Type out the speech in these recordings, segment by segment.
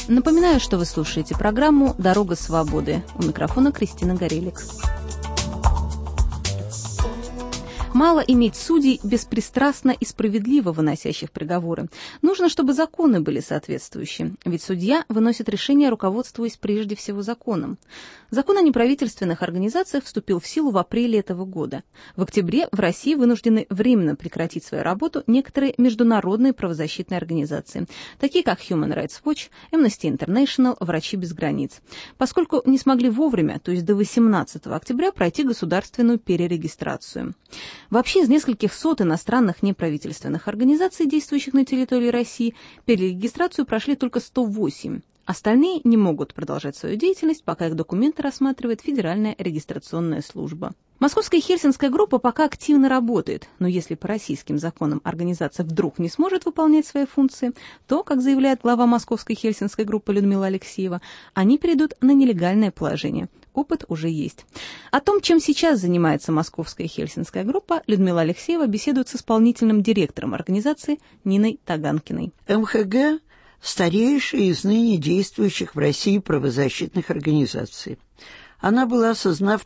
Напоминаю, что вы слушаете программу «Дорога свободы». У микрофона Кристина Горелик. Мало иметь судей, беспристрастно и справедливо выносящих приговоры. Нужно, чтобы законы были соответствующие. Ведь судья выносит решение, руководствуясь прежде всего законом. Закон о неправительственных организациях вступил в силу в апреле этого года. В октябре в России вынуждены временно прекратить свою работу некоторые международные правозащитные организации, такие как Human Rights Watch, Amnesty International, Врачи без границ, поскольку не смогли вовремя, то есть до 18 октября, пройти государственную перерегистрацию. Вообще, из нескольких сот иностранных неправительственных организаций, действующих на территории России, перерегистрацию прошли только 108. Остальные не могут продолжать свою деятельность, пока их документы рассматривает Федеральная регистрационная служба. Московская Хельсинская группа пока активно работает, но если по российским законам организация вдруг не сможет выполнять свои функции, то, как заявляет глава Московской Хельсинской группы Людмила Алексеева, они перейдут на нелегальное положение. Опыт уже есть. О том, чем сейчас занимается Московская Хельсинская группа, Людмила Алексеева беседует с исполнительным директором организации Ниной Таганкиной. МХГ – старейшая из ныне действующих в России правозащитных организаций. Она была создана в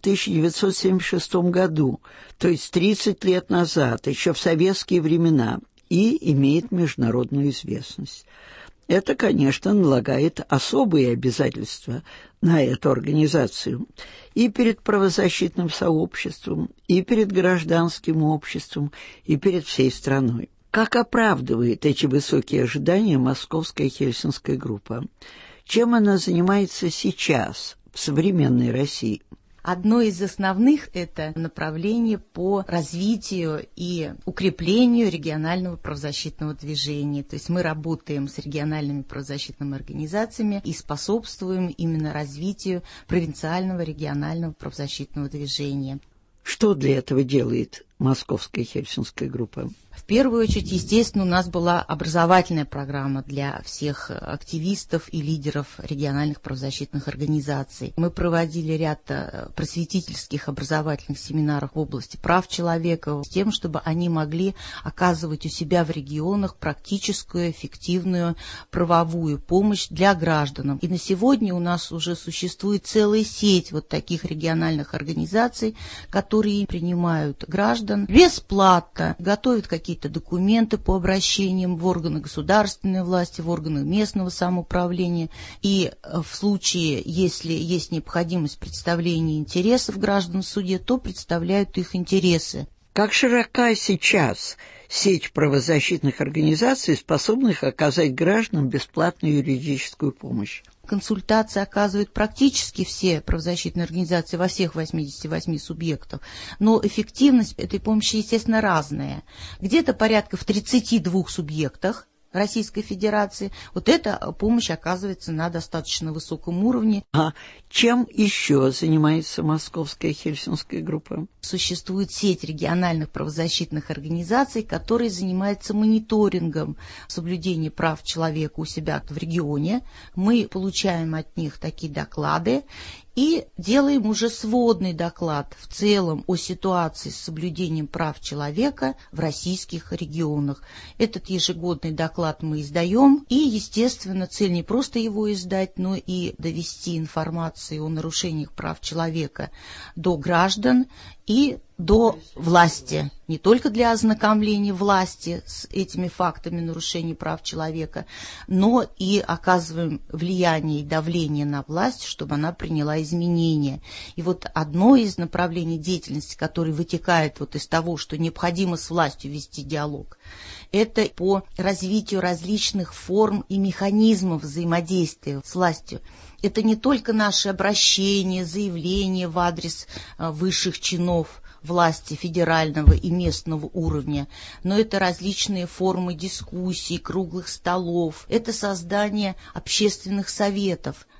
1976 году, то есть 30 лет назад, еще в советские времена, и имеет международную известность. Это, конечно, налагает особые обязательства на эту организацию и перед правозащитным сообществом, и перед гражданским обществом, и перед всей страной. Как оправдывает эти высокие ожидания Московская Хельсинская группа? Чем она занимается сейчас, в современной России? Одно из основных – это направление по развитию и укреплению регионального правозащитного движения. То есть мы работаем с региональными правозащитными организациями и способствуем именно развитию провинциального регионального правозащитного движения. Что для этого делает Московская Хельсинская группа? В первую очередь, естественно, у нас была образовательная программа для всех активистов и лидеров региональных правозащитных организаций. Мы проводили ряд просветительских образовательных семинаров в области прав человека с тем, чтобы они могли оказывать у себя в регионах практическую, эффективную правовую помощь для граждан. И на сегодня у нас уже существует целая сеть вот таких региональных организаций, которые принимают граждан бесплатно, готовят какие-то документы по обращениям в органы государственной власти, в органы местного самоуправления. И в случае, если есть необходимость представления интересов граждан в суде, то представляют их интересы. Как широка сейчас сеть правозащитных организаций, способных оказать гражданам бесплатную юридическую помощь? Консультации оказывают практически все правозащитные организации во всех 88 субъектах, но эффективность этой помощи, естественно, разная. Где-то порядка в 32 субъектах Российской Федерации вот эта помощь оказывается на достаточно высоком уровне. А чем еще занимается Московская Хельсинская группа? Существует сеть региональных правозащитных организаций, которые занимаются мониторингом соблюдения прав человека у себя в регионе. Мы получаем от них такие доклады и делаем уже сводный доклад в целом о ситуации с соблюдением прав человека в российских регионах. Этот ежегодный доклад мы издаем, и, естественно, цель не просто его издать, но и довести информацию о нарушениях прав человека до граждан и до власти, не только для ознакомления власти с этими фактами нарушений прав человека, но и оказываем влияние и давление на власть, чтобы она приняла изменения. И вот одно из направлений деятельности, которое вытекает вот из того, что необходимо с властью вести диалог, это по развитию различных форм и механизмов взаимодействия с властью. Это не только наши обращения, заявления в адрес высших чинов власти федерального и местного уровня, но это различные формы дискуссий, круглых столов, это создание общественных советов,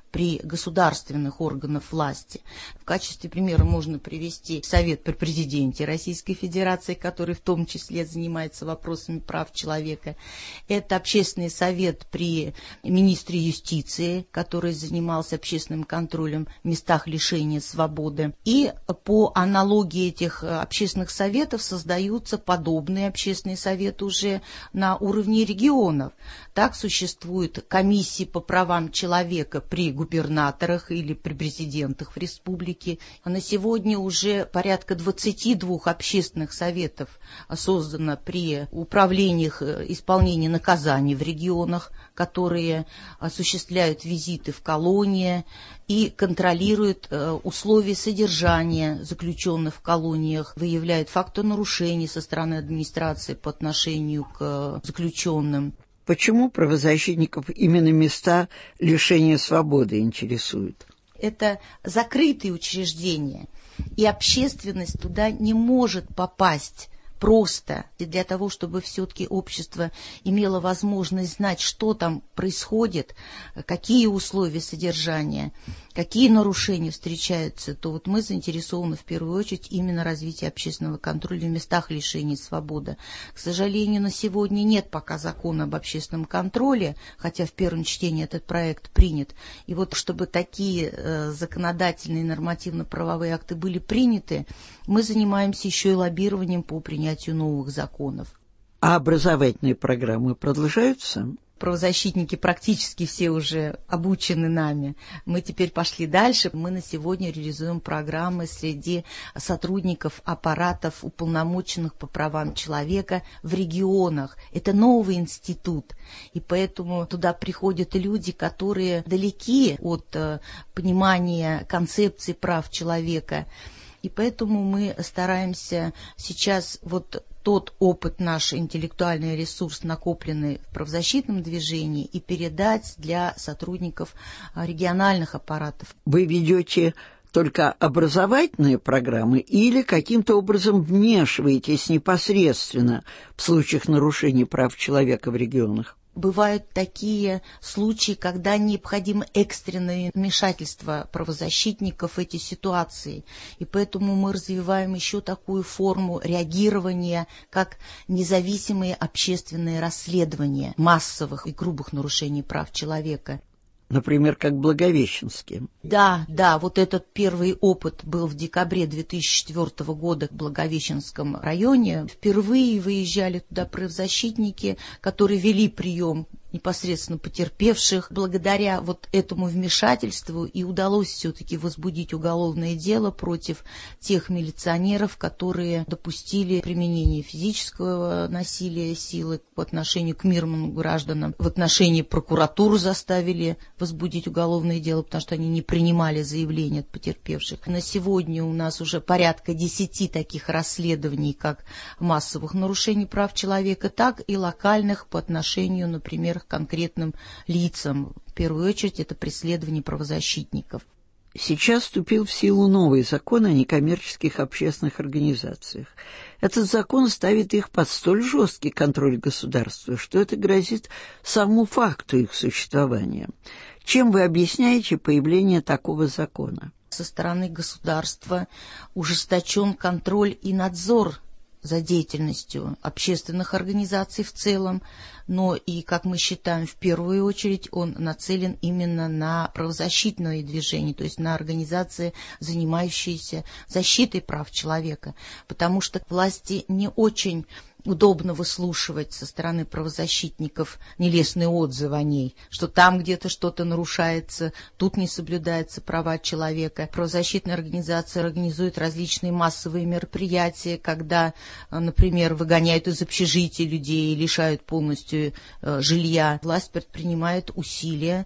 при государственных органах власти. В качестве примера можно привести Совет при президенте Российской Федерации, который в том числе занимается вопросами прав человека. Это Общественный совет при министре юстиции, который занимался общественным контролем в местах лишения свободы. И по аналогии этих общественных советов создаются подобные общественные советы уже на уровне регионов. Так существуют комиссии по правам человека при губернаторах или при президентах в республике. А на сегодня уже порядка 22 общественных советов создано при управлениях исполнения наказаний в регионах, которые осуществляют визиты в колонии и контролируют условия содержания заключенных в колониях, выявляют факты нарушений со стороны администрации по отношению к заключенным. Почему правозащитников именно места лишения свободы интересуют? Это закрытые учреждения, и общественность туда не может попасть просто. И для того, чтобы все-таки общество имело возможность знать, что там происходит, какие условия содержания, какие нарушения встречаются, то вот мы заинтересованы в первую очередь именно развитии общественного контроля в местах лишения свободы. К сожалению, на сегодня нет пока закона об общественном контроле, хотя в первом чтении этот проект принят. И вот чтобы такие законодательные и нормативно-правовые акты были приняты, мы занимаемся еще и лоббированием по принятию новых законов. А образовательные программы продолжаются? Правозащитники практически все уже обучены нами. Мы теперь пошли дальше. Мы на сегодня реализуем программы среди сотрудников аппаратов, уполномоченных по правам человека в регионах. Это новый институт, и поэтому туда приходят люди, которые далеки от понимания концепции прав человека. И поэтому мы стараемся сейчас вот тот опыт, наш интеллектуальный ресурс, накопленный в правозащитном движении, и передать для сотрудников региональных аппаратов. Вы ведете только образовательные программы или каким-то образом вмешиваетесь непосредственно в случаях нарушений прав человека в регионах? Бывают такие случаи, когда необходимо экстренное вмешательство правозащитников в эти ситуации. И поэтому мы развиваем еще такую форму реагирования, как независимые общественные расследования массовых и грубых нарушений прав человека. Например, как Благовещенске. Да, вот этот первый опыт был в декабре 2004 года в Благовещенском районе. Впервые выезжали туда правозащитники, которые вели прием непосредственно потерпевших. Благодаря вот этому вмешательству и удалось все-таки возбудить уголовное дело против тех милиционеров, которые допустили применение физического насилия, силы по отношению к мирным гражданам. В отношении прокуратуры заставили возбудить уголовное дело, потому что они не принимали заявления от потерпевших. На сегодня у нас уже порядка 10 таких расследований, как массовых нарушений прав человека, так и локальных по отношению, например, к конкретным лицам. В первую очередь это преследование правозащитников. Сейчас вступил в силу новый закон о некоммерческих общественных организациях. Этот закон ставит их под столь жесткий контроль государства, что это грозит самому факту их существования. Чем вы объясняете появление такого закона? Со стороны государства ужесточен контроль и надзор за деятельностью общественных организаций в целом, но и, как мы считаем, в первую очередь он нацелен именно на правозащитное движение, то есть на организации, занимающиеся защитой прав человека, потому что власти не очень удобно выслушивать со стороны правозащитников нелестные отзывы о ней, что там где-то что-то нарушается, тут не соблюдаются права человека. Правозащитные организации организуют различные массовые мероприятия, когда, например, выгоняют из общежития людей, лишают полностью жилья. Власть предпринимает усилия,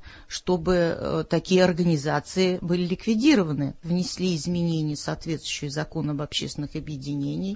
чтобы такие организации были ликвидированы. Внесли изменения, соответствующие закону об общественных объединениях,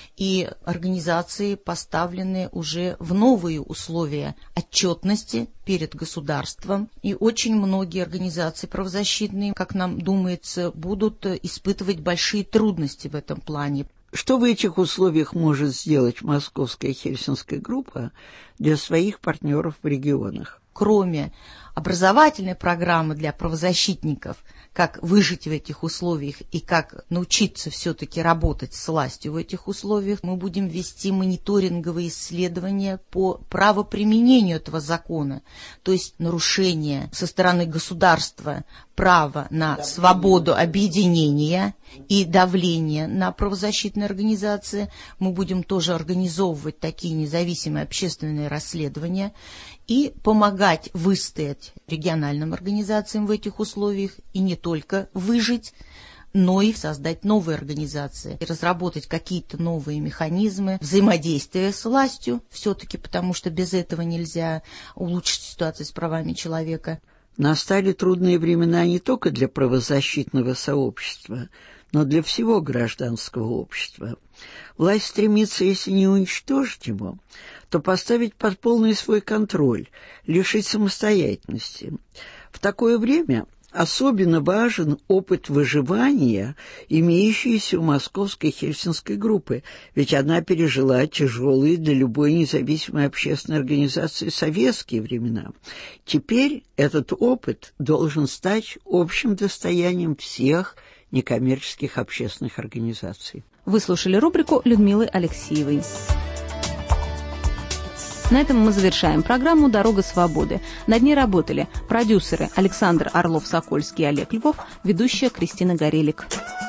и организации поставлены уже в новые условия отчетности перед государством. И очень многие организации правозащитные, как нам думается, будут испытывать большие трудности в этом плане. Что в этих условиях может сделать Московская Хельсинская группа для своих партнеров в регионах? кроме образовательной программы для правозащитников, как выжить в этих условиях и как научиться все-таки работать с властью в этих условиях, мы будем вести мониторинговые исследования по правоприменению этого закона, то есть нарушение со стороны государства права на свободу объединения и давление на правозащитные организации. Мы будем тоже организовывать такие независимые общественные расследования и помогать выстоять региональным организациям в этих условиях и не только выжить, но и создать новые организации, и разработать какие-то новые механизмы взаимодействия с властью, все-таки потому что без этого нельзя улучшить ситуацию с правами человека. Настали трудные времена не только для правозащитного сообщества, но для всего гражданского общества. Власть стремится, если не уничтожить его, то поставить под полный свой контроль, лишить самостоятельности. В такое время особенно важен опыт выживания, имеющийся у московской хельсинской группы, ведь она пережила тяжелые для любой независимой общественной организации советские времена. Теперь этот опыт должен стать общим достоянием всех некоммерческих общественных организаций. Вы слушали рубрику Людмилы Алексеевой. На этом мы завершаем программу «Дорога свободы». Над ней работали продюсеры Александр Орлов-Сокольский и Олег Львов, ведущая Кристина Горелик.